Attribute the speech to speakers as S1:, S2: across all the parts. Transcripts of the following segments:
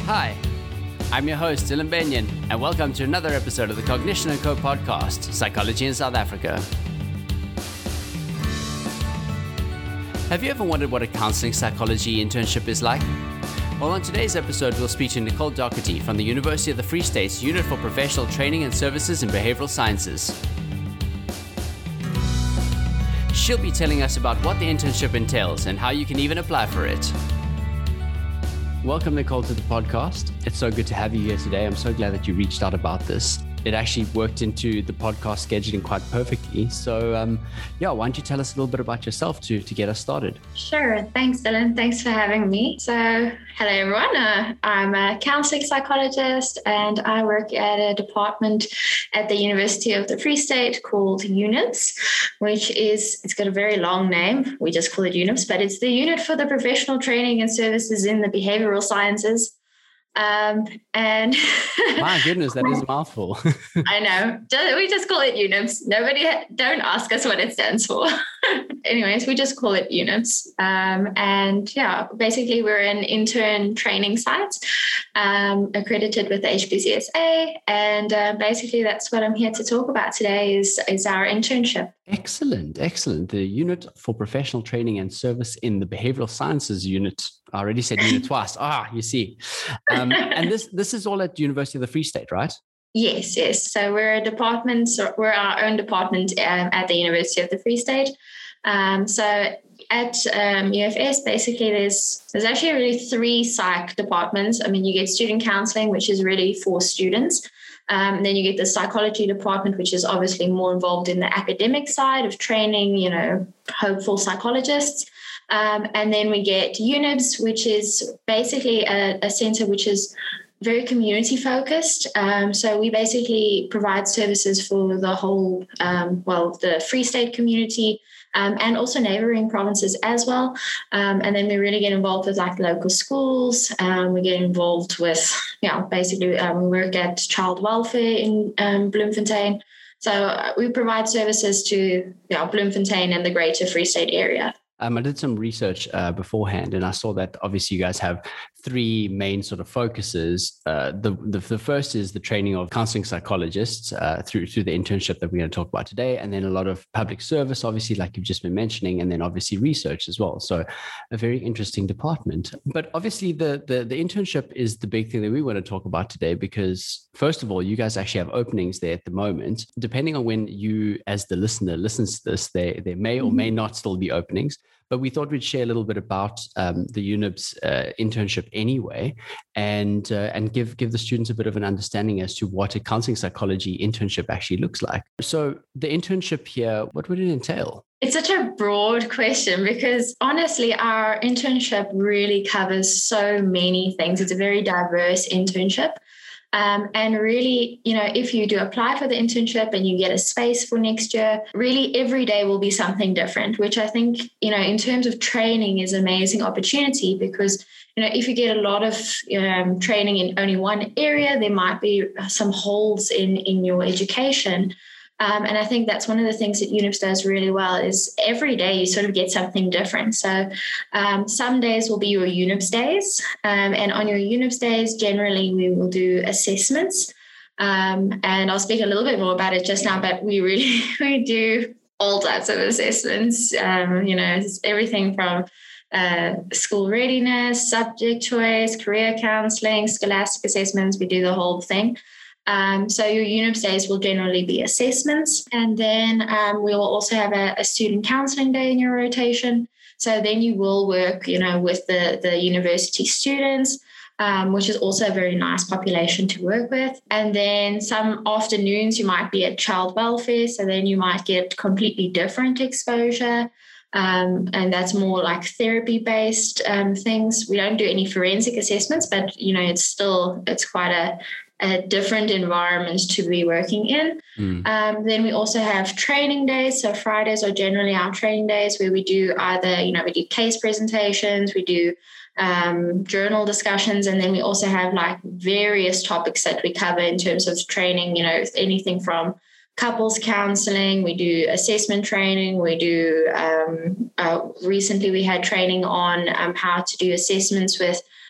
S1: Hi, I'm your host, Dylan Benyon, and welcome to another episode of the Cognition & Co podcast, Psychology in South Africa. Have you ever wondered what a counseling psychology internship is like? Well, on today's episode, we'll speak to Nicole Doherty from the University of the Free State's Unit for Professional Training and Services in Behavioral Sciences. She'll be telling us about what the internship entails and how you can even apply for it. Welcome, Nicole, to the podcast. It's so good to have you here today. I'm so glad that you reached out about this. It actually worked into the podcast scheduling quite perfectly. So why don't you tell us a little bit about yourself to get us started?
S2: Sure. Thanks, Dylan. Thanks for having me. So hello, everyone. I'm a counseling psychologist and I work at a department at the University of the Free State called UNIPS, it's got a very long name. We just call it UNIPS, but it's the Unit for the Professional Training and Services in the Behavioral Sciences. And
S1: my goodness, that is a mouthful.
S2: I know. We just call it UNIPS. Don't ask us what it stands for. Anyways, we just call it UNIPS. Basically we're an intern training site, accredited with the HPCSA. And basically that's what I'm here to talk about today is our internship.
S1: Excellent. The Unit for Professional Training and Service in the Behavioral Sciences Unit. I already said unit twice. You see. And this is all at University of the Free State, right?
S2: Yes. So we're a department. So we're our own department at the University of the Free State. So at UFS, basically, there's actually really three psych departments. I mean, you get student counseling, which is really for students. Then you get the psychology department, which is obviously more involved in the academic side of training, hopeful psychologists. And then we get UNIBS, which is basically a center which is very community focused. So we basically provide services for the whole, the Free State community, and also neighboring provinces as well. And then we really get involved with like local schools. We get involved with, we work at child welfare in Bloemfontein. So we provide services to Bloemfontein and the greater Free State area.
S1: I did some research beforehand, and I saw that obviously you guys have three main sort of focuses. The first is the training of counseling psychologists through the internship that we're going to talk about today, and then a lot of public service, obviously, like you've just been mentioning, and then obviously research as well. So a very interesting department. But obviously the internship is the big thing that we want to talk about today because, first of all, you guys actually have openings there at the moment. Depending on when you, as the listener, listens to this, there may or may not still be openings. But we thought we'd share a little bit about the UNIBS internship anyway, and give the students a bit of an understanding as to what a counseling psychology internship actually looks like. So the internship here, what would it entail?
S2: It's such a broad question because honestly, our internship really covers so many things. It's a very diverse internship. And really, if you do apply for the internship and you get a space for next year, really every day will be something different, which I think, in terms of training is an amazing opportunity because, if you get a lot of training in only one area, there might be some holes in your education. And I think that's one of the things that UNIBS does really well is every day you sort of get something different. So some days will be your UNIBS days. And on your UNIBS days, generally we will do assessments. And I'll speak a little bit more about it just now, but we do all types of assessments. It's everything from school readiness, subject choice, career counseling, scholastic assessments. We do the whole thing. So your UNIBS days will generally be assessments. And then we will also have a student counseling day in your rotation. So then you will work, with the university students, which is also a very nice population to work with. And then some afternoons you might be at child welfare. So then you might get completely different exposure. And that's more like therapy-based things. We don't do any forensic assessments, but, it's quite a different environment to be working in. Then we also have training days. So Fridays are generally our training days where we do either, we do case presentations, we do journal discussions, and then we also have like various topics that we cover in terms of training, anything from couples counseling, we do assessment training, we do recently we had training on how to do assessments with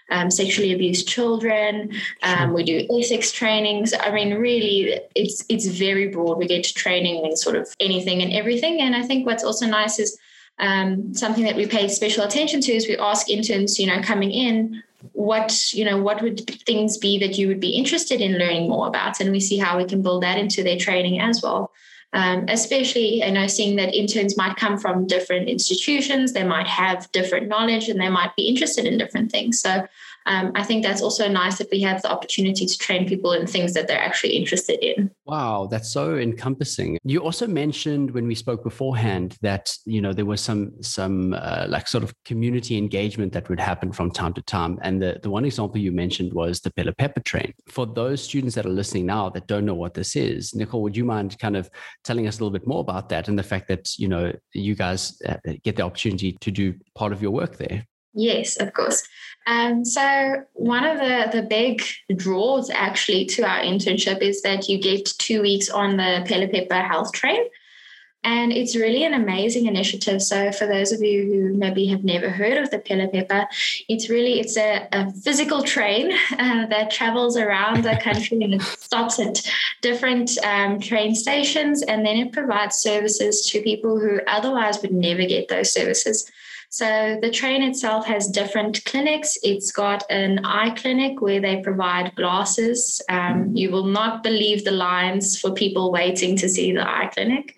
S2: sexually abused children. We do ethics trainings. I mean, really, it's very broad. We get training in sort of anything and everything. And I think what's also nice is something that we pay special attention to is we ask interns, coming in, what would things be that you would be interested in learning more about? And we see how we can build that into their training as well. Especially, seeing that interns might come from different institutions, they might have different knowledge and they might be interested in different things. So I think that's also nice that we have the opportunity to train people in things that they're actually interested in.
S1: Wow, that's so encompassing. You also mentioned when we spoke beforehand that, there was some like sort of community engagement that would happen from time to time. And the one example you mentioned was the Pele Pepper train. For those students that are listening now that don't know what this is, Nicole, would you mind kind of telling us a little bit more about that and the fact that, you guys get the opportunity to do part of your work there?
S2: Yes, of course. So one of the big draws actually to our internship is that you get 2 weeks on the Pele Pepper health train. And it's really an amazing initiative. So for those of you who maybe have never heard of the Pele Pepper, it's a physical train that travels around the country and it stops at different train stations. And then it provides services to people who otherwise would never get those services. So the train itself has different clinics. It's got an eye clinic where they provide glasses. You will not believe the lines for people waiting to see the eye clinic.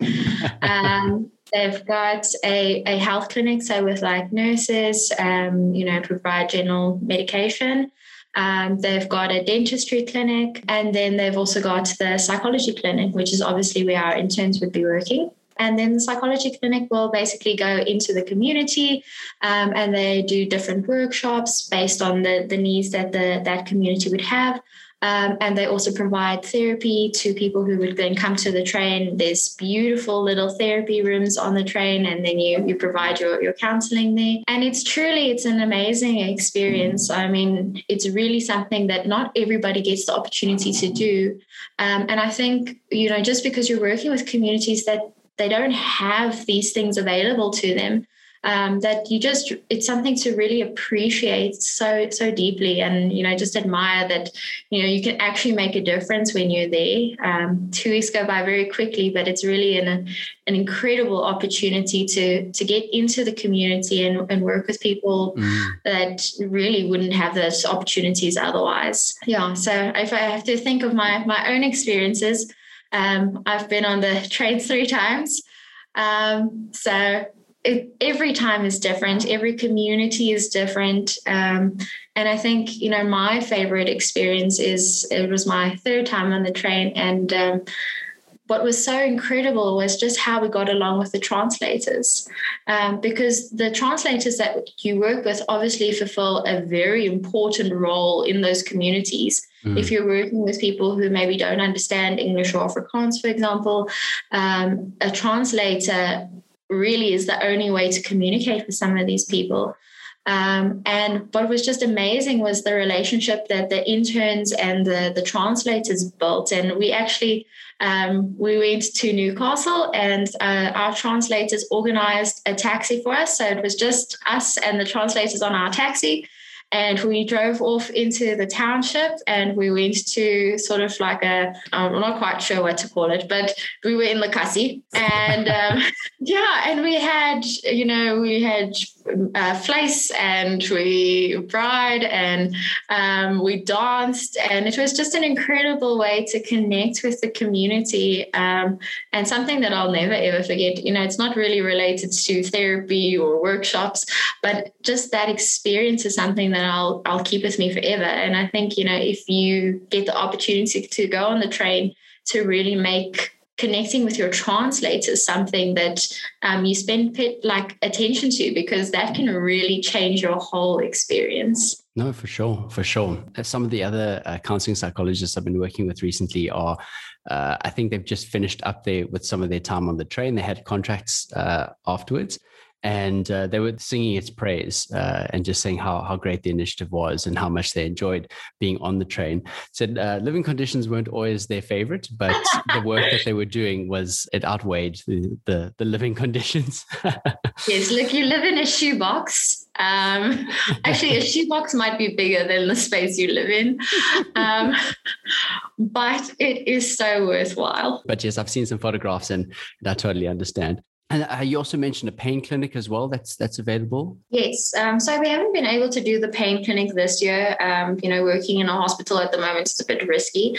S2: They've got a health clinic, so with like nurses, provide general medication. They've got a dentistry clinic, and then they've also got the psychology clinic, which is obviously where our interns would be working. And then the psychology clinic will basically go into the community and they do different workshops based on the needs that that community would have. And they also provide therapy to people who would then come to the train. There's beautiful little therapy rooms on the train, and then you provide your counseling there. And it's an amazing experience. I mean, it's really something that not everybody gets the opportunity to do. And I think, just because you're working with communities that they don't have these things available to them, it's something to really appreciate so deeply, and just admire that you can actually make a difference when you're there. 2 weeks go by very quickly, but it's really an incredible opportunity to get into the community and work with people that really wouldn't have those opportunities otherwise. Yeah, so if I have to think of my own experiences, I've been on the train 3 times. Every time is different. Every community is different. And I think, my favorite experience it was my 3rd time on the train. And what was so incredible was just how we got along with the translators, because the translators that you work with obviously fulfill a very important role in those communities. If you're working with people who maybe don't understand English or Afrikaans, for example, a translator really is the only way to communicate with some of these people. And what was just amazing was the relationship that the interns and the translators built. And we actually, we went to Newcastle, and our translators organized a taxi for us. So it was just us and the translators on our taxi. And we drove off into the township, and we went to sort of like I'm not quite sure what to call it, but we were in Lekasi. And and we had vleis, and we bride, and we danced, and it was just an incredible way to connect with the community, and something that I'll never ever forget. It's not really related to therapy or workshops, but just that experience is something that I'll keep with me forever. And I think if you get the opportunity to go on the train, to really make connecting with your translators something that you spend attention to, because that can really change your whole experience.
S1: No, for sure. Some of the other counseling psychologists I've been working with recently are, I think they've just finished up there with some of their time on the train. They had contracts afterwards. and they were singing its praise and just saying how great the initiative was and how much they enjoyed being on the train. Said living conditions weren't always their favorite, but the work that they were doing it outweighed the living conditions.
S2: Yes, look, you live in a shoebox. Actually, a shoebox might be bigger than the space you live in, but it is so worthwhile.
S1: But yes, I've seen some photographs and I totally understand. And you also mentioned a pain clinic as well that's available?
S2: Yes. So we haven't been able to do the pain clinic this year. Working in a hospital at the moment is a bit risky.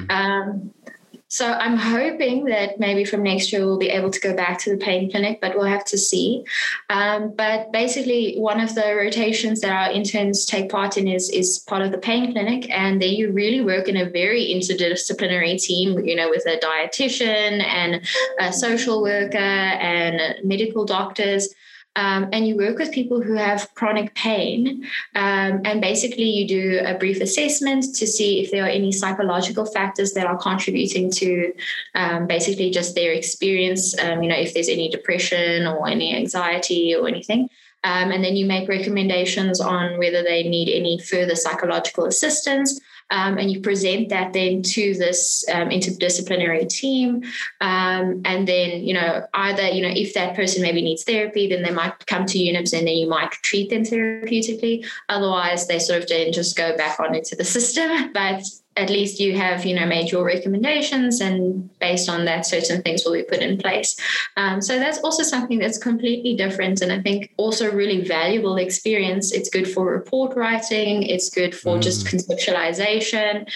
S2: So I'm hoping that maybe from next year we'll be able to go back to the pain clinic, but we'll have to see. But basically, one of the rotations that our interns take part in is part of the pain clinic. And there you really work in a very interdisciplinary team, with a dietitian and a social worker and medical doctors. And you work with people who have chronic pain. And basically you do a brief assessment to see if there are any psychological factors that are contributing to basically just their experience, if there's any depression or any anxiety or anything. And then you make recommendations on whether they need any further psychological assistance. And you present that then to this interdisciplinary team. And then, either, if that person maybe needs therapy, then they might come to UNIBS and then you might treat them therapeutically. Otherwise, they sort of then just go back on into the system. But at least you have, made your recommendations, and based on that, certain things will be put in place. So that's also something that's completely different. And I think also really valuable experience. It's good for report writing. It's good for just conceptualization,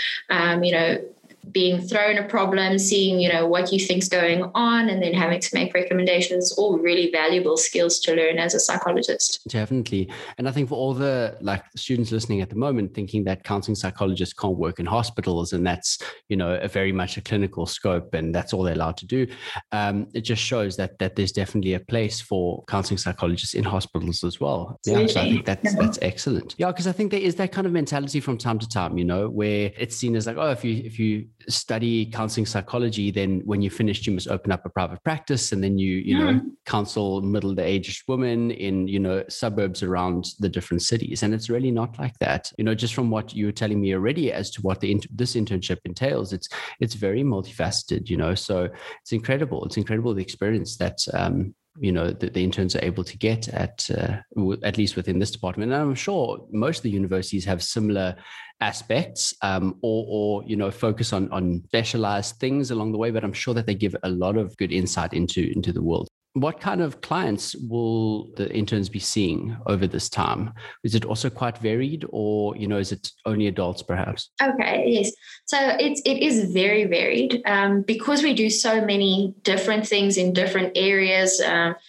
S2: being thrown a problem, seeing, what you think's going on, and then having to make recommendations, all really valuable skills to learn as a psychologist.
S1: Definitely. And I think for all the students listening at the moment thinking that counseling psychologists can't work in hospitals and that's, a very much a clinical scope and that's all they're allowed to do. It just shows that there's definitely a place for counseling psychologists in hospitals as well. Yeah, so I think that's excellent. Yeah, because I think there is that kind of mentality from time to time, where it's seen as like, oh, if you study counseling psychology, then when you finished, you must open up a private practice and then you counsel middle-aged women in, suburbs around the different cities. And it's really not like that. Just from what you were telling me already as to what this internship entails, it's very multifaceted, so it's incredible. It's incredible the experience that the interns are able to get at least within this department. And I'm sure most of the universities have similar aspects or focus on specialized things along the way, but I'm sure that they give a lot of good insight into the world. What kind of clients will the interns be seeing over this time? Is it also quite varied, or, is it only adults perhaps?
S2: Okay, yes. So it is very varied because we do so many different things in different areas.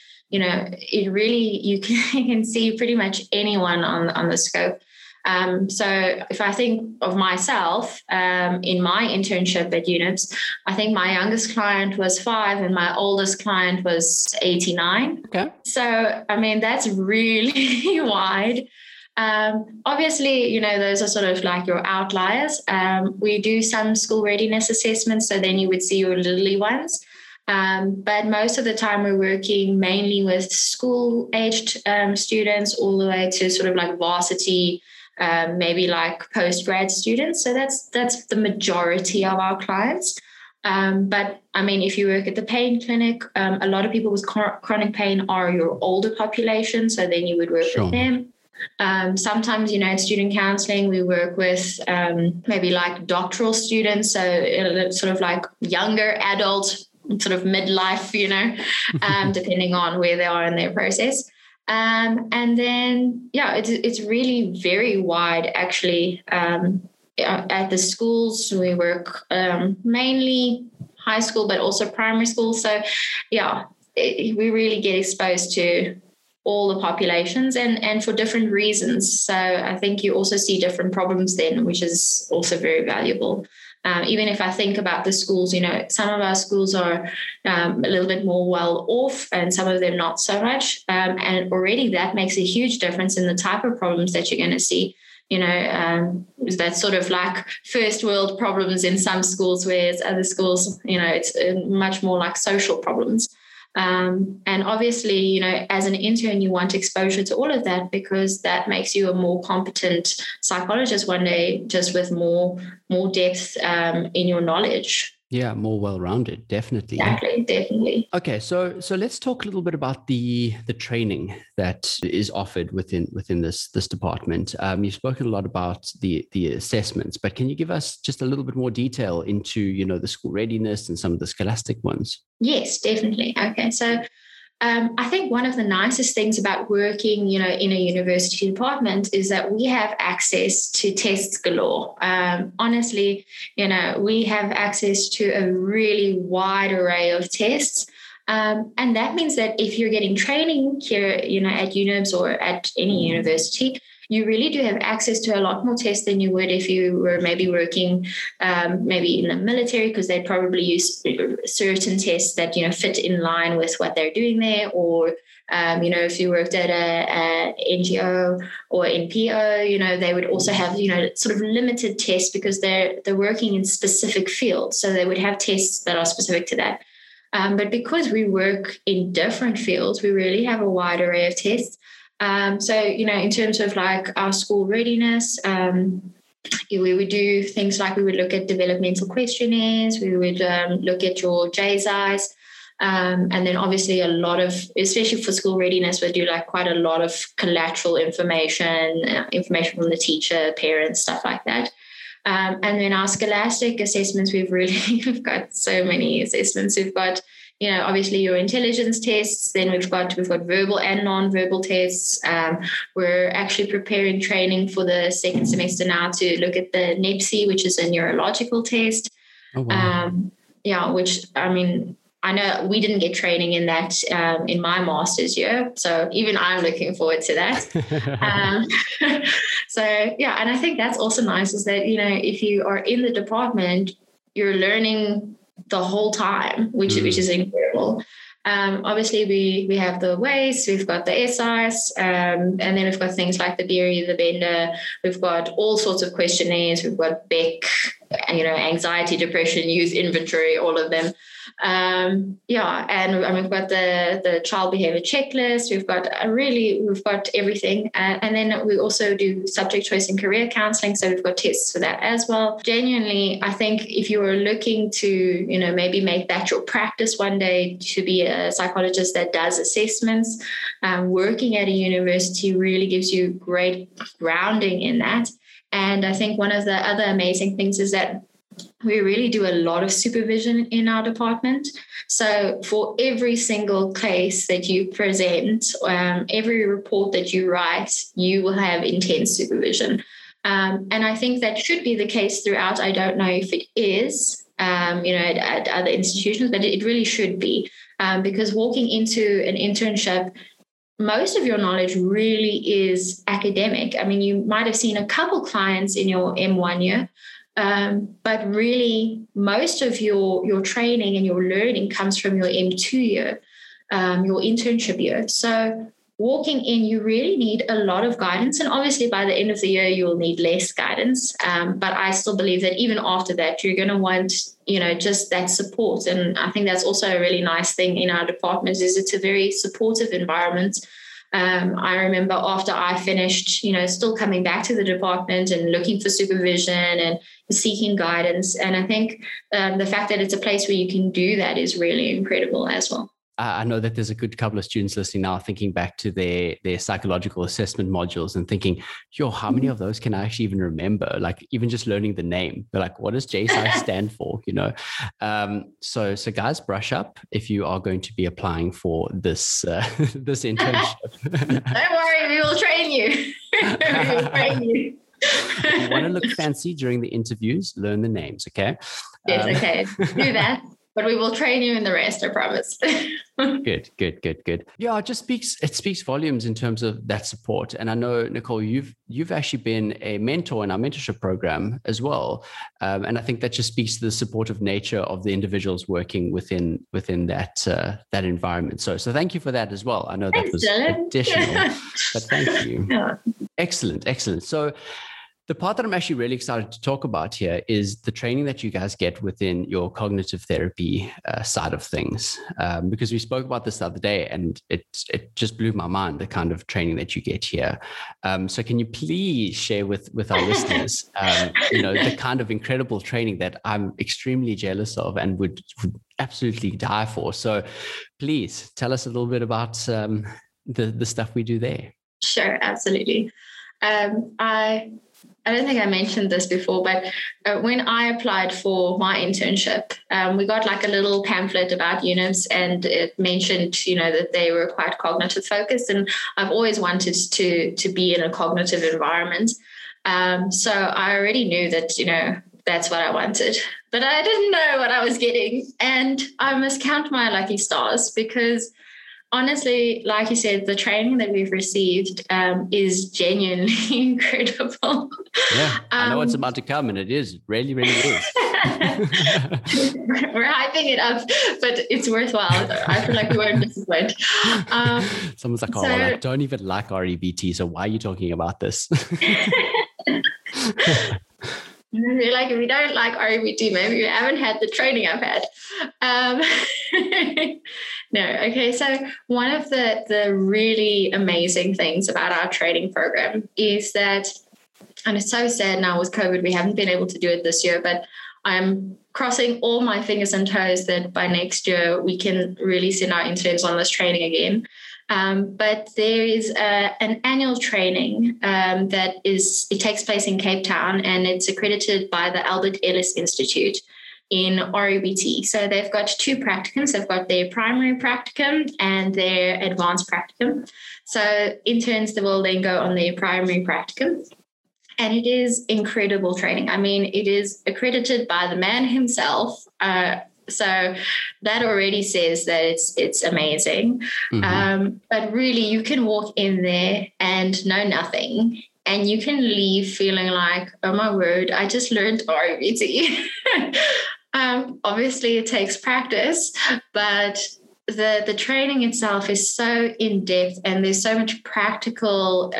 S2: It really, you can see pretty much anyone on the scope. So if I think of myself in my internship at UNIBS, I think my youngest client was 5 and my oldest client was 89.
S1: Okay.
S2: So, that's really wide. Obviously, those are sort of like your outliers. We do some school readiness assessments, so then you would see your littly ones. But most of the time we're working mainly with school-aged students all the way to sort of like varsity, maybe like post-grad students. So that's the majority of our clients. But if you work at the pain clinic, a lot of people with chronic pain are your older population. So then you would work with them. Sometimes, in student counseling, we work with maybe like doctoral students. So sort of like younger adult, sort of midlife, depending on where they are in their process. And then, it's really very wide, actually. At the schools, we work mainly high school, but also primary school. So, we really get exposed to all the populations and for different reasons. So I think you also see different problems then, which is also very valuable. Even if I think about the schools, some of our schools are a little bit more well off and some of them not so much. And already that makes a huge difference in the type of problems that you're going to see. That's sort of like first world problems in some schools, whereas other schools, it's much more like social problems. And obviously, as an intern, you want exposure to all of that because that makes you a more competent psychologist one day, just with more depth in your knowledge.
S1: Yeah, more well-rounded, definitely.
S2: Exactly, definitely.
S1: Okay, so let's talk a little bit about the training that is offered within this department. You've spoken a lot about the assessments, but can you give us just a little bit more detail into the school readiness and some of the scholastic ones?
S2: Yes, definitely. Okay, so I think one of the nicest things about working, in a university department is that we have access to tests galore. Honestly, we have access to a really wide array of tests. And that means that if you're getting training here, at UNIBS or at any university, you really do have access to a lot more tests than you would if you were maybe working maybe in the military, because they'd probably use certain tests that, fit in line with what they're doing there. Or, if you worked at a NGO or NPO, they would also have, sort of limited tests because they're working in specific fields. So they would have tests that are specific to that. But because we work in different fields, we really have a wide array of tests. So, in terms of like our school readiness, we would do things like we would look at developmental questionnaires, we would look at your JSIs, and then obviously a lot of, especially for school readiness, we do like quite a lot of collateral information from the teacher, parents, stuff like that. And then our scholastic assessments, we've got so many assessments. We've got, obviously your intelligence tests. Then we've got verbal and non-verbal tests. We're actually preparing training for the second semester now to look at the NEPSI, which is a neurological test.
S1: Oh, wow.
S2: Which, I know we didn't get training in that in my master's year. So even I'm looking forward to that. And I think that's also nice is that, if you are in the department, you're learning the whole time, which is incredible. Obviously, we have the WAIS, we've got the SIs, and then we've got things like the Beery, the Bender. We've got all sorts of questionnaires. We've got Beck, anxiety, depression, youth inventory, all of them. And we've got the child behavior checklist. We've got everything. And then we also do subject choice and career counseling. So we've got tests for that as well. Genuinely, I think if you are looking to, maybe make that your practice one day to be a psychologist that does assessments, working at a university really gives you great grounding in that. And I think one of the other amazing things is that we really do a lot of supervision in our department. So for every single case that you present, every report that you write, you will have intense supervision. And I think that should be the case throughout. I don't know if it is, at other institutions, but it really should be. Because walking into an internship, most of your knowledge really is academic. You might have seen a couple clients in your M1 year, but really most of your training and your learning comes from your M2 year, your internship year. So walking in, you really need a lot of guidance. And obviously by the end of the year, you will need less guidance. But I still believe that even after that, you're going to want, just that support. And I think that's also a really nice thing in our department is it's a very supportive environment. I remember after I finished, still coming back to the department and looking for supervision and seeking guidance. And I think the fact that it's a place where you can do that is really incredible as well.
S1: I know that there's a good couple of students listening now thinking back to their psychological assessment modules and thinking, how many of those can I actually even remember? Like even just learning the name, they're like, what does JSI stand for? So guys, brush up if you are going to be applying for this internship.
S2: Don't worry, we will train you. We will train you.
S1: If you want to look fancy during the interviews, learn the names, okay?
S2: Yes, okay. Do that. But we will train you in the rest, I promise.
S1: Good. Yeah, it speaks volumes in terms of that support. And I know, Nicole, you've actually been a mentor in our mentorship program as well. And I think that just speaks to the supportive nature of the individuals working within that environment. So thank you for that as well. I know that was additional, but thank you. Yeah. Excellent. So The part that I'm actually really excited to talk about here is the training that you guys get within your cognitive therapy side of things, because we spoke about this the other day, and it just blew my mind, the kind of training that you get here. So can you please share with our listeners, the kind of incredible training that I'm extremely jealous of and would absolutely die for. So please tell us a little bit about the stuff we do there.
S2: Sure, absolutely. I don't think I mentioned this before, but when I applied for my internship, we got like a little pamphlet about UNIFs, and it mentioned, that they were quite cognitive focused, and I've always wanted to be in a cognitive environment. So I already knew that, that's what I wanted, but I didn't know what I was getting. And I must count my lucky stars, because honestly, like you said, the training that we've received is genuinely incredible.
S1: Yeah, I know what's about to come, and it is really, really is.
S2: We're hyping it up, but it's worthwhile. I feel like we won't disappoint.
S1: Someone's like, I don't even like REBT, so why are you talking about this?
S2: You're like, if you don't like REBT, maybe you haven't had the training I've had. No, okay. So one of the really amazing things about our training program is that, and it's so sad now with COVID, we haven't been able to do it this year, but I'm crossing all my fingers and toes that by next year we can really send our interns on this training again. But there is an annual training it takes place in Cape Town, and it's accredited by the Albert Ellis Institute in REBT. So they've got two practicums. They've got their primary practicum and their advanced practicum. So interns will then go on their primary practicum. And it is incredible training. I mean, it is accredited by the man himself. So that already says that it's amazing. Mm-hmm. But really, you can walk in there and know nothing, and you can leave feeling like, oh my word, I just learned REBT. Obviously, it takes practice, but the training itself is so in depth, and there's so much practical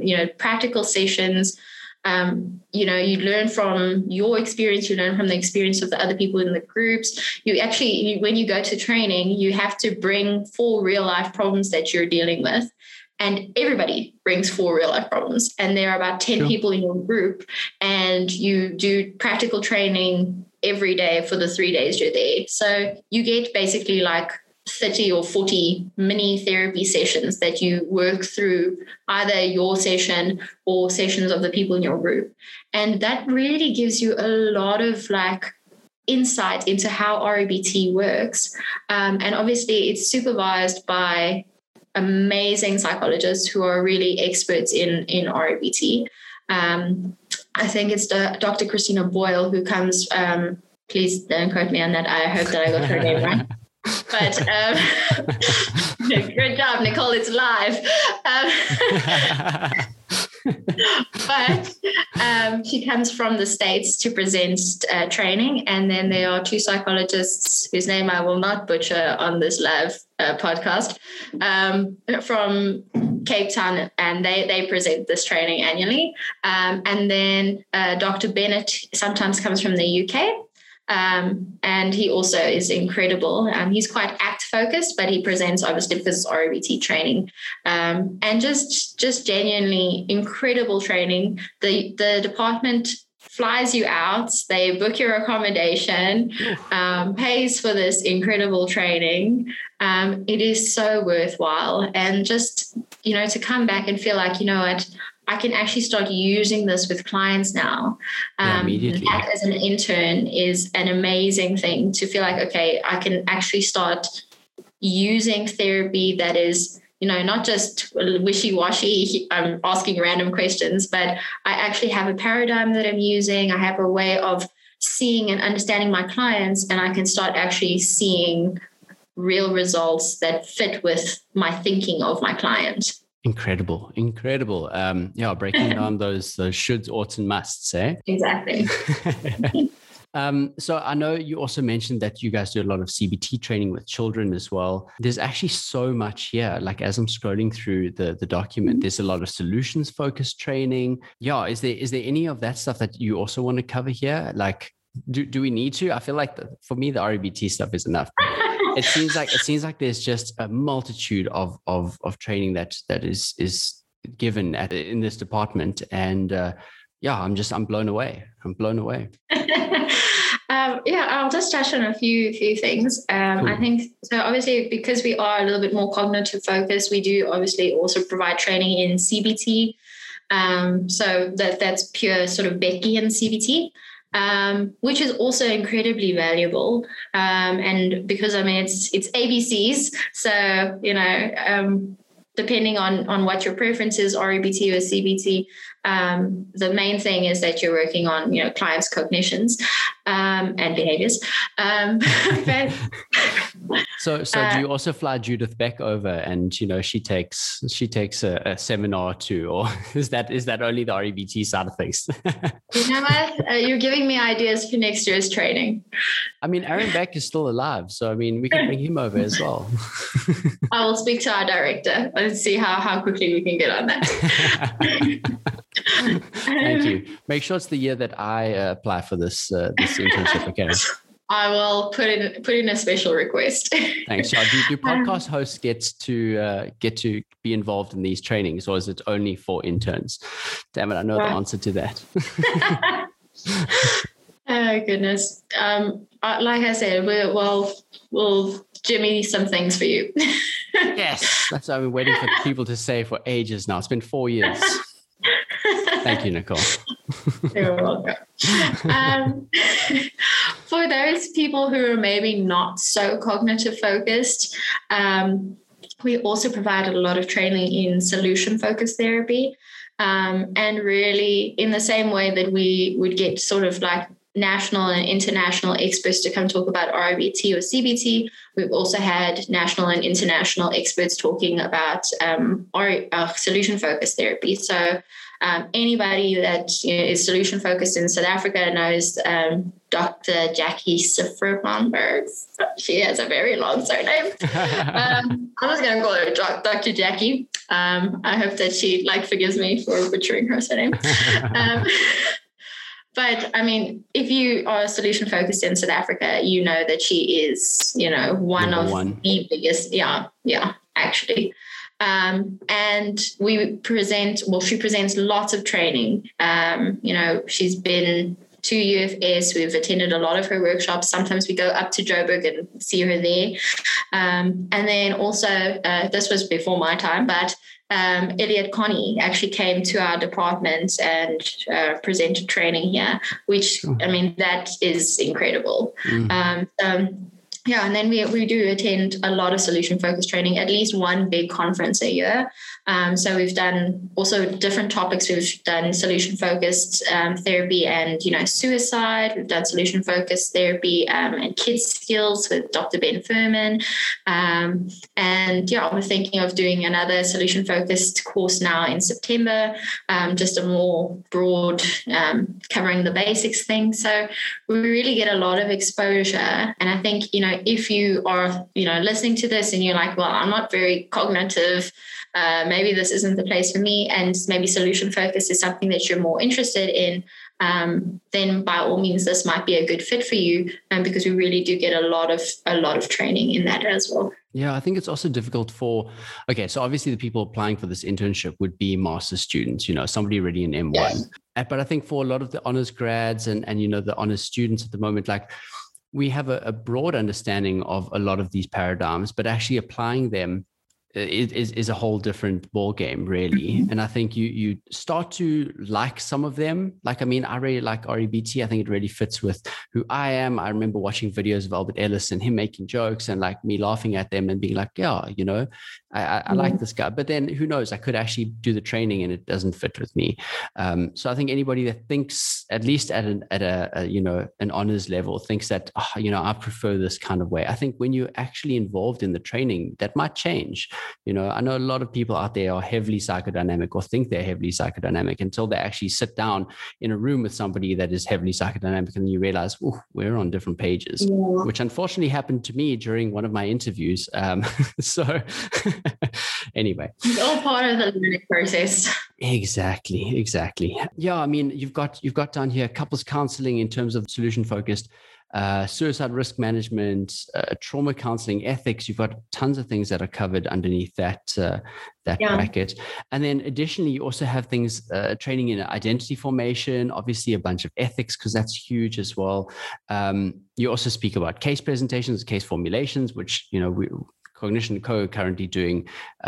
S2: sessions. You learn from your experience, you learn from the experience of the other people in the groups. When you go to training, you have to bring 4 real life problems that you're dealing with. And everybody brings 4 real life problems. And there are about 10 people in your group, and you do practical training every day for the 3 days you're there. So you get basically like 30 or 40 mini therapy sessions that you work through, either your session or sessions of the people in your group. And that really gives you a lot of like insight into how REBT works. And obviously it's supervised by amazing psychologists who are really experts in REBT. I think it's Dr. Christina Boyle who comes, please don't quote me on that. I hope that I got her name right. But good job, Nicole. It's live. But she comes from the States to present training. And then there are 2 psychologists whose name I will not butcher on this live podcast from Cape Town, and they present this training annually. And then Dr. Bennett sometimes comes from the UK. And he also is incredible. He's quite ACT focused, but he presents obviously because it's REBT training, and just genuinely incredible training. The department flies you out, they book your accommodation, pays for this incredible training. It is so worthwhile, and just to come back and feel like, you know what, I can actually start using this with clients now. Immediately. That as an intern is an amazing thing to feel like, okay, I can actually start using therapy that is, not just wishy-washy, I'm asking random questions, but I actually have a paradigm that I'm using. I have a way of seeing and understanding my clients, and I can start actually seeing real results that fit with my thinking of my client.
S1: Incredible. Breaking down those shoulds, oughts, and musts, eh?
S2: Exactly.
S1: So I know you also mentioned that you guys do a lot of CBT training with children as well. There's actually so much here. Like as I'm scrolling through the document, there's a lot of solutions focused training. Yeah. Is there any of that stuff that you also want to cover here? Like, do we need to? I feel like for me, the REBT stuff is enough. It seems like there's just a multitude of training that is given in this department. And yeah, I'm blown away.
S2: I'll just touch on a few things. Cool. I think so. Obviously, because we are a little bit more cognitive focused, we do obviously also provide training in CBT. So that's pure sort of Beckian CBT, which is also incredibly valuable. And because it's ABCs, so depending on what your preference is, REBT or CBT. The main thing is that you're working on, clients' cognitions and behaviors.
S1: So do you also fly Judith Beck over, and she takes a seminar too, or is that only the REBT side of things?
S2: You know what? You're giving me ideas for next year's training.
S1: Aaron Beck is still alive, so we can bring him over as well.
S2: I will speak to our director. Let's see how quickly we can get on that.
S1: Thank you. Make sure it's the year that I apply for this internship. Okay.
S2: I will put in a special request.
S1: Thanks. Do podcast hosts get to be involved in these trainings, or is it only for interns? Damn it, I know the answer to that.
S2: Oh goodness. Like I said, we'll jimmy some things for you.
S1: Yes, that's what I've been waiting for people to say for ages now. It's been 4 years. Thank you, Nicole.
S2: You're welcome. For those people who are maybe not so cognitive focused, we also provide a lot of training in solution focused therapy. And really in the same way that we would get sort of like national and international experts to come talk about REBT or CBT, we've also had national and international experts talking about solution focused therapy. So anybody that is solution focused in South Africa knows Dr. Jackie Siffermanberg. She has a very long surname. I'm just going to call her Dr. Jackie. I hope that she forgives me for butchering her surname. But if you are solution focused in South Africa, you know that she is, one of the biggest. Yeah, actually. And she presents lots of training. She's been to UFS. We've attended a lot of her workshops. Sometimes we go up to Joburg and see her there. And then also, this was before my time, but Elliot Connie actually came to our department and presented training here, which, that is incredible. Yeah, and then we do attend a lot of solution-focused training, at least one big conference a year. So we've done also different topics. We've done solution-focused therapy and, suicide. We've done solution-focused therapy and kids skills with Dr. Ben Furman. And yeah, we're thinking of doing another solution-focused course now in September, just a more broad covering the basics thing. So we really get a lot of exposure. And I think, if you are, listening to this and you're like, well, I'm not very cognitive, maybe this isn't the place for me, and maybe solution focus is something that you're more interested in, then by all means, this might be a good fit for you, because we really do get a lot of training in that as well.
S1: Yeah, I think it's also difficult so obviously the people applying for this internship would be master's students, somebody already in M1. Yes. But I think for a lot of the honors grads and the honors students at the moment, we have a broad understanding of a lot of these paradigms, but actually applying them is a whole different ball game, really. And I think you start to like some of them. I really like REBT. I think it really fits with who I am. I remember watching videos of Albert Ellis and him making jokes and me laughing at them and being like, yeah, I like this guy. But then who knows, I could actually do the training and it doesn't fit with me. So I think anybody that thinks, at least at an honors level, thinks that, I prefer this kind of way. I think when you're actually involved in the training, that might change. I know a lot of people out there are heavily psychodynamic or think they're heavily psychodynamic until they actually sit down in a room with somebody that is heavily psychodynamic, and you realize, oh, we're on different pages, which unfortunately happened to me during one of my interviews. So anyway,
S2: it's all part of the learning process.
S1: Exactly. Yeah, I mean, you've got down here couples counseling in terms of solution focused, suicide risk management, trauma counseling, ethics. You've got tons of things that are covered underneath that bracket. And then additionally, you also have things, training in identity formation, obviously a bunch of ethics, because that's huge as well. You also speak about case presentations, case formulations, which, Cognition Co. currently doing,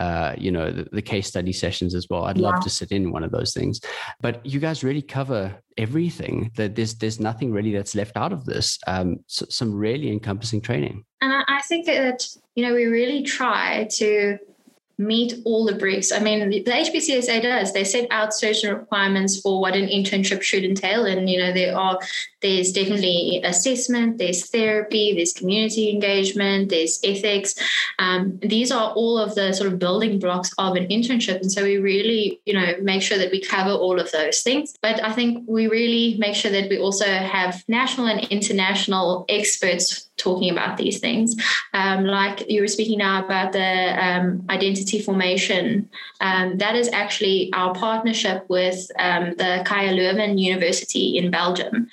S1: the case study sessions as well. I'd love to sit in one of those things. But you guys really cover everything. That there's nothing really that's left out of this. Some really encompassing training.
S2: And I think that, we really try to meet all the briefs. I mean, the HPCSA does. They set out certain requirements for what an internship should entail. And, there's definitely assessment, there's therapy, there's community engagement, there's ethics. These are all of the sort of building blocks of an internship. And so we really, make sure that we cover all of those things. But I think we really make sure that we also have national and international experts talking about these things. Like you were speaking now about the identity formation. That is actually our partnership with the Kaya Leuven University in Belgium.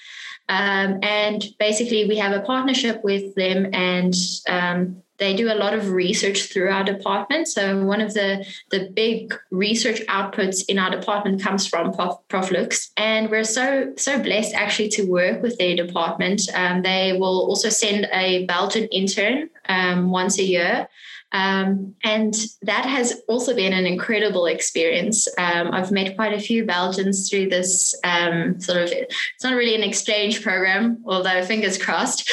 S2: And basically we have a partnership with them, and they do a lot of research through our department. So one of the big research outputs in our department comes from Prof. Lux. And we're so blessed actually to work with their department. They will also send a Belgian intern once a year. And that has also been an incredible experience. I've met quite a few Belgians through this it's not really an exchange program, although fingers crossed.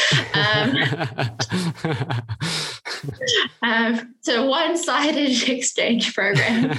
S2: So one-sided exchange program.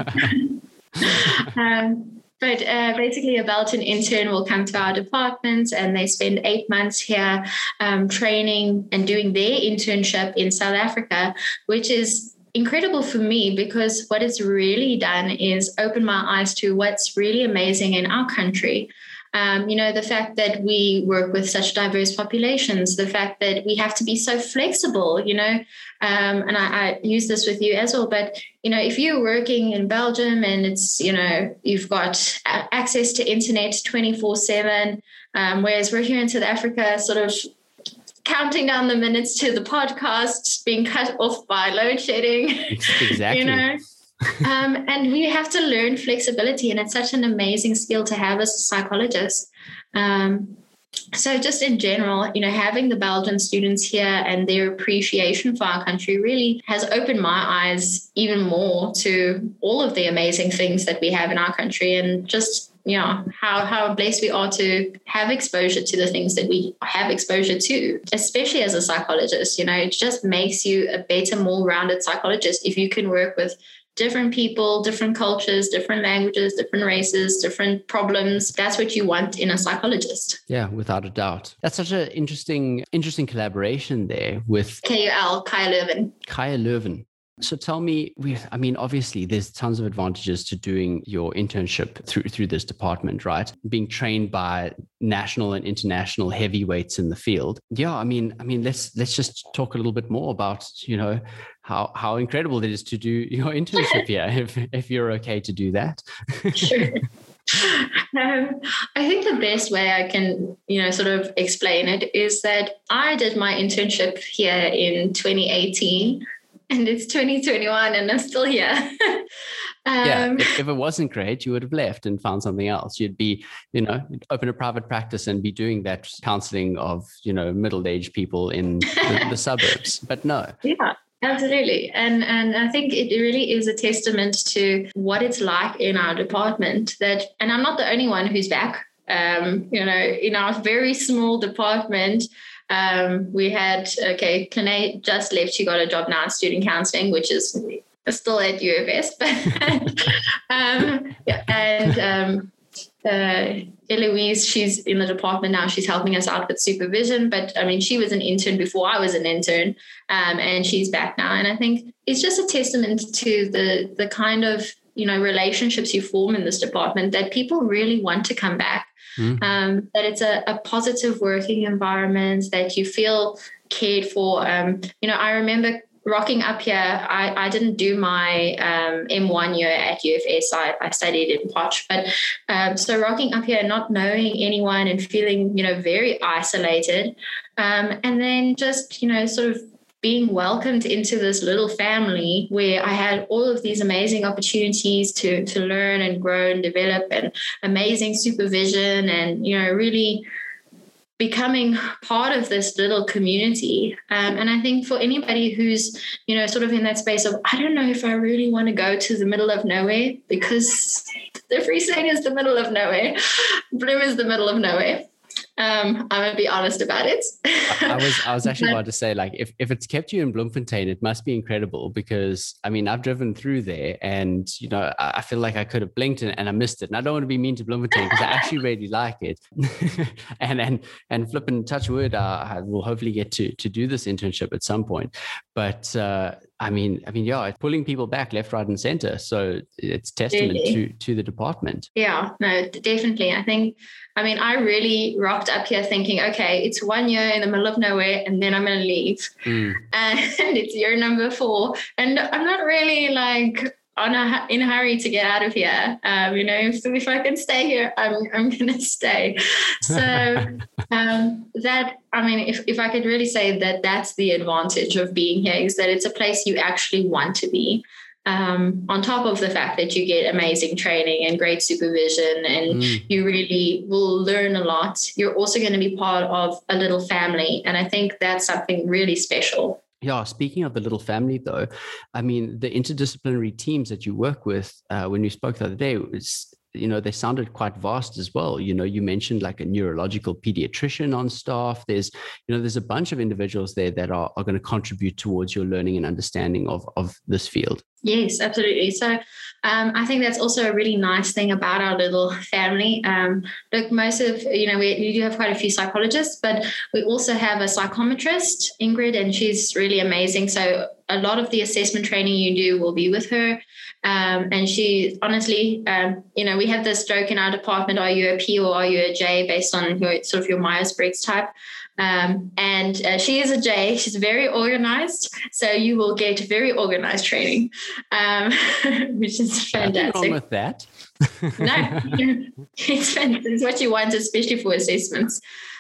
S2: But basically a Belgian intern will come to our department, and they spend 8 months here training and doing their internship in South Africa, which is incredible for me, because what it's really done is open my eyes to what's really amazing in our country. The fact that we work with such diverse populations, the fact that we have to be so flexible, and I use this with you as well, but, if you're working in Belgium and it's, you've got access to internet 24/7, whereas we're here in South Africa sort of counting down the minutes to the podcast being cut off by load shedding.
S1: Exactly.
S2: And we have to learn flexibility, and it's such an amazing skill to have as a psychologist. So just in general, having the Belgian students here and their appreciation for our country really has opened my eyes even more to all of the amazing things that we have in our country, and just how blessed we are to have exposure to the things that we have exposure to, especially as a psychologist. It just makes you a better, more rounded psychologist if you can work with different people, different cultures, different languages, different races, different problems. That's what you want in a psychologist.
S1: Yeah, without a doubt. That's such an interesting collaboration there with
S2: Kaya Leuven.
S1: So tell me, obviously there's tons of advantages to doing your internship through this department, right? Being trained by national and international heavyweights in the field. Yeah, I mean, let's just talk a little bit more about, how incredible it is to do your internship here, if you're okay to do that.
S2: Sure. I think the best way I can, sort of explain it is that I did my internship here in 2018. And it's 2021 and I'm still here.
S1: If it wasn't great, you would have left and found something else. You'd be, open a private practice and be doing that counseling of, middle-aged people in the suburbs. But no.
S2: Yeah, absolutely. And I think it really is a testament to what it's like in our department and I'm not the only one who's back, in our very small department. We had, Clane just left. She got a job now in student counseling, which is Eloise, she's in the department now. She's helping us out with supervision. But I mean, she was an intern before I was an intern, and she's back now. And I think it's just a testament to the kind of, relationships you form in this department, that people really want to come back. That it's a positive working environment, that you feel cared for. I remember rocking up here. I didn't do my M1 year at UFS. I studied in Potch, but so rocking up here, not knowing anyone and feeling, very isolated. And then just, sort of being welcomed into this little family where I had all of these amazing opportunities to learn and grow and develop, and amazing supervision, and, really becoming part of this little community. And I think for anybody who's, sort of in that space of, I don't know if I really want to go to the middle of nowhere, because the Free State is the middle of nowhere. Bloem is the middle of nowhere. I'm going to be honest about it.
S1: I was actually about to say, like, if it's kept you in Bloemfontein, it must be incredible, because I mean, I've driven through there, and I feel like I could have blinked and I missed it. And I don't want to be mean to Bloemfontein, because I actually really like it. and flip and touch wood, I will hopefully get to do this internship at some point. But I mean, yeah, it's pulling people back left, right, and center. So it's testament to the department.
S2: Yeah, no, definitely. I really rocked up here thinking, okay, it's 1 year in the middle of nowhere, and then I'm going to leave. And it's year number 4. And I'm not really like in a hurry to get out of here. So if I can stay here, I'm going to stay. So if I could really say that that's the advantage of being here, is that it's a place you actually want to be. On top of the fact that you get amazing training and great supervision, and you really will learn a lot, you're also going to be part of a little family. And I think that's something really special.
S1: Yeah, speaking of the little family, though, I mean, the interdisciplinary teams that you work with, when we spoke the other day, they sounded quite vast as well. You mentioned like a neurological pediatrician on staff. There's a bunch of individuals there that are going to contribute towards your learning and understanding of this field.
S2: Yes, absolutely. So I think that's also a really nice thing about our little family. Look, most of, we do have quite a few psychologists, but we also have a psychometrist, Ingrid, and she's really amazing. So a lot of the assessment training you do will be with her. And she honestly, we have this joke in our department: are you a P or are you a J, based on your Myers-Briggs type. And she is a J. She's very organized. So you will get very organized training, which is fantastic.
S1: Nothing wrong with that.
S2: No, it's what you want, especially for assessments.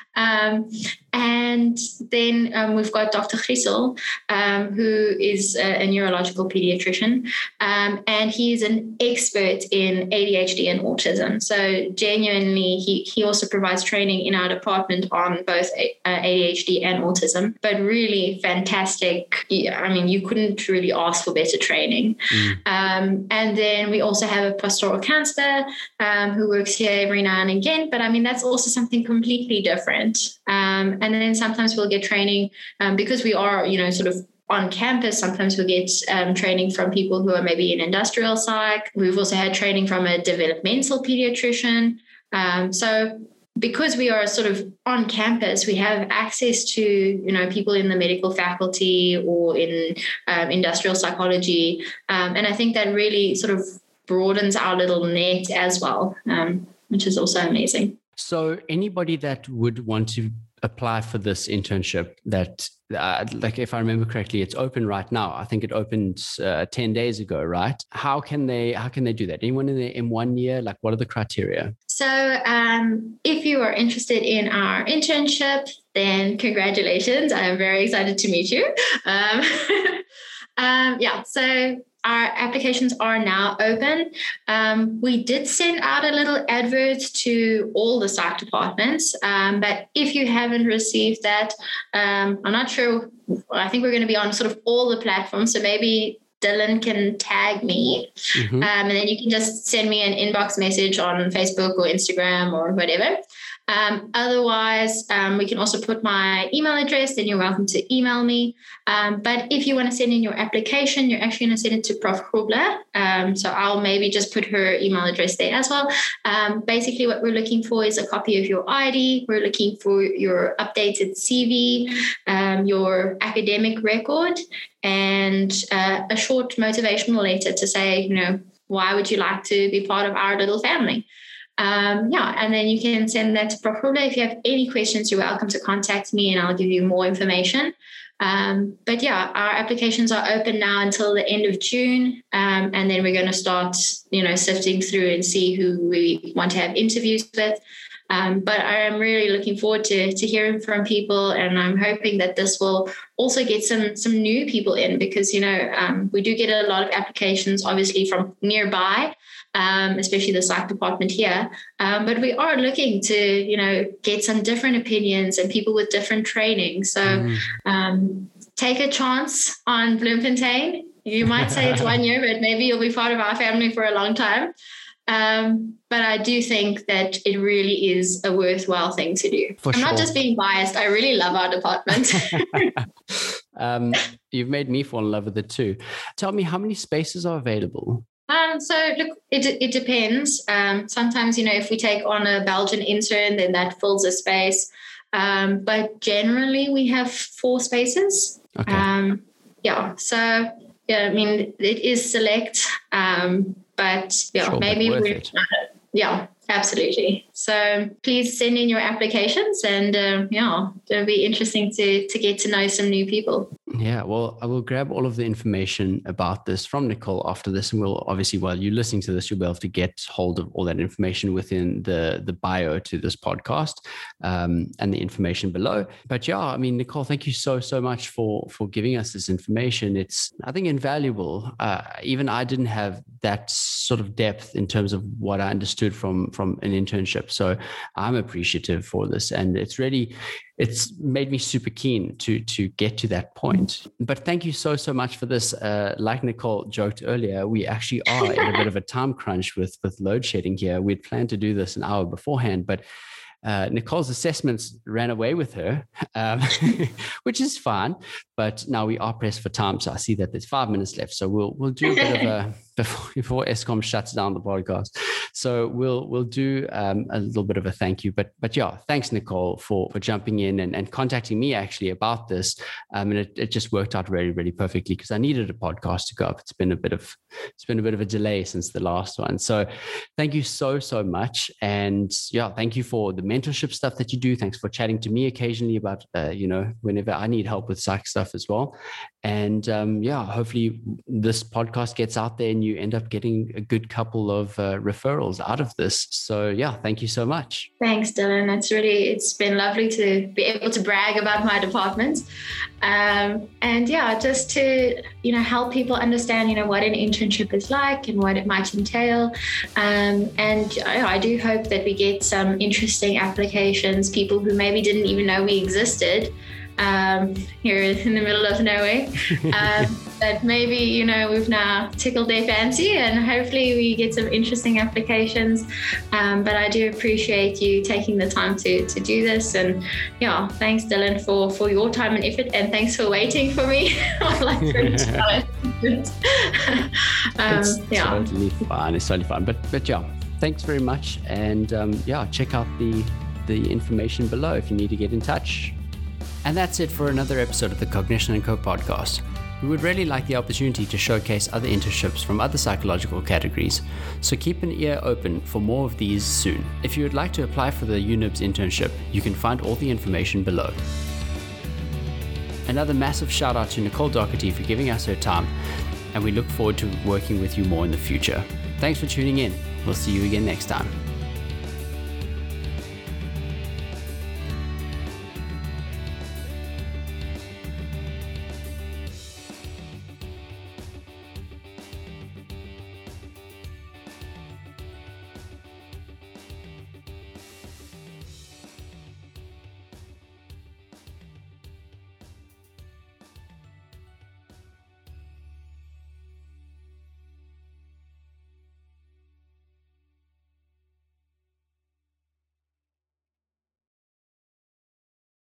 S2: And then we've got Dr. Griesel, who is a neurological pediatrician, and he is an expert in ADHD and autism. So genuinely, he also provides training in our department on both ADHD and autism, but really fantastic. You couldn't really ask for better training. And then we also have a pastoral counselor who works here every now and again, but that's also something completely different. And then sometimes we'll get training because we are, sort of on campus. Sometimes we'll get training from people who are maybe in industrial psych. We've also had training from a developmental pediatrician. So because we are sort of on campus, we have access to, people in the medical faculty or in industrial psychology. And I think that really sort of broadens our little net as well, which is also amazing.
S1: So anybody that would want to apply for this internship, that if I remember correctly, it's open right now. I think it opened 10 days ago, right? How can they do that? Anyone in the M1 year? Like, what are the criteria? So
S2: if you are interested in our internship, then congratulations. I am very excited to meet you. So our applications are now open. We did send out a little advert to all the psych departments, but if you haven't received that, I'm not sure. I think we're going to be on sort of all the platforms, so maybe Dylan can tag me, and then you can just send me an inbox message on Facebook or Instagram or whatever. Otherwise, we can also put my email address, then you're welcome to email me. But if you want to send in your application, you're actually going to send it to Prof. Grubler. So I'll maybe just put her email address there as well. Basically, what we're looking for is a copy of your ID. We're looking for your updated CV, your academic record, and a short motivational letter to say, why would you like to be part of our little family? And then you can send that to Prof. Grubler. If you have any questions, you're welcome to contact me and I'll give you more information. But our applications are open now until the end of June. And then we're going to start, sifting through and see who we want to have interviews with. But I am really looking forward to hearing from people, and I'm hoping that this will also get some new people in because, we do get a lot of applications, obviously, from nearby, especially the psych department here. But we are looking to, get some different opinions and people with different training. So take a chance on Bloemfontein. You might say it's 1 year, but maybe you'll be part of our family for a long time. But I do think that it really is a worthwhile thing to do. I'm not just being biased. I really love our department.
S1: You've made me fall in love with it too. Tell me, how many spaces are available?
S2: So look, it depends. Sometimes, if we take on a Belgian intern, then that fills a space. But generally we have 4 spaces.
S1: Okay.
S2: So it is select. But
S1: sure,
S2: maybe
S1: we're
S2: absolutely. So please send in your applications, and it'll be interesting to get to know some new people.
S1: Yeah, well, I will grab all of the information about this from Nicole after this, and we'll obviously, while you're listening to this, you'll be able to get hold of all that information within the bio to this podcast, and the information below. But Nicole, thank you so much for giving us this information. It's, I think, invaluable. Even I didn't have that sort of depth in terms of what I understood from an internship. So I'm appreciative for this, and it's made me super keen to get to that point. But thank you so much for this. Like Nicole joked earlier, we actually are in a bit of a time crunch with load shedding here. We'd planned to do this an hour beforehand, but Nicole's assessments ran away with her, which is fine. But now we are pressed for time, so I see that there's 5 minutes left. So we'll do a bit of a before Eskom shuts down the podcast. So we'll do a little bit of a thank you. But thanks, Nicole, for jumping in and contacting me actually about this. And it just worked out really, really perfectly because I needed a podcast to go up. It's been a bit of a delay since the last one. So thank you so much. And thank you for the mentorship stuff that you do. Thanks for chatting to me occasionally about whenever I need help with psych stuff as well. And hopefully this podcast gets out there and you end up getting a good couple of referrals out of this. So thank you so much.
S2: Thanks, Dylan. It's been lovely to be able to brag about my department. Just to, help people understand, what an internship is like and what it might entail. I do hope that we get some interesting applications, people who maybe didn't even know we existed, here in the middle of nowhere, that maybe, we've now tickled their fancy, and hopefully we get some interesting applications. But I do appreciate you taking the time to do this. And thanks, Dylan, for your time and effort, and thanks for waiting for me.
S1: It's totally fine. It's totally fine. But thanks very much. And check out the information below if you need to get in touch. And that's it for another episode of the Cognition & Co podcast. We would really like the opportunity to showcase other internships from other psychological categories, so keep an ear open for more of these soon. If you would like to apply for the UNIBS internship, you can find all the information below. Another massive shout out to Nicole Doherty for giving us her time, and we look forward to working with you more in the future. Thanks for tuning in. We'll see you again next time.